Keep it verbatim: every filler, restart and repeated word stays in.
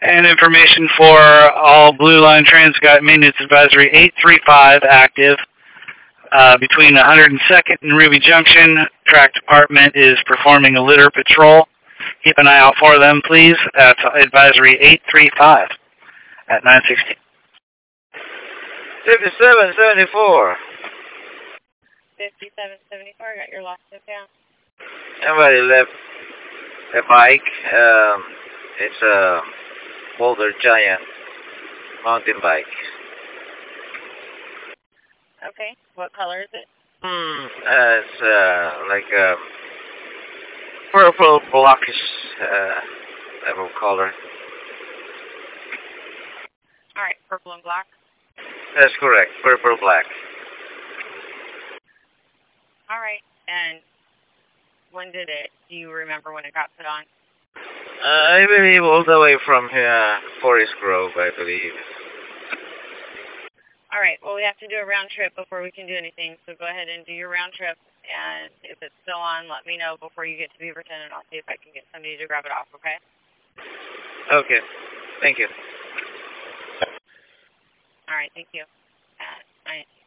And information for all Blue Line Transcat Maintenance Advisory eight three five active. Uh, between one hundred second and Ruby Junction, track department is performing a litter patrol. Keep an eye out for them, please. That's Advisory eight three five at nine sixteen. fifty-seven seventy-four. fifty-seven seventy-four, got your lost account. Somebody left a bike. Um, it's a Boulder Giant mountain bike. Okay, what color is it? Hmm, uh, it's uh, like a purple blackish uh, type of color. Alright, purple and black. That's correct, purple black. Alright, and when did it, do you remember when it got put on? Uh, I believe all the way from uh, Forest Grove, I believe. Alright, well we have to do a round trip before we can do anything, so go ahead and do your round trip, and if it's still on, let me know before you get to Beaverton, and I'll see if I can get somebody to grab it off, okay? Okay, thank you. Alright, thank you. Uh,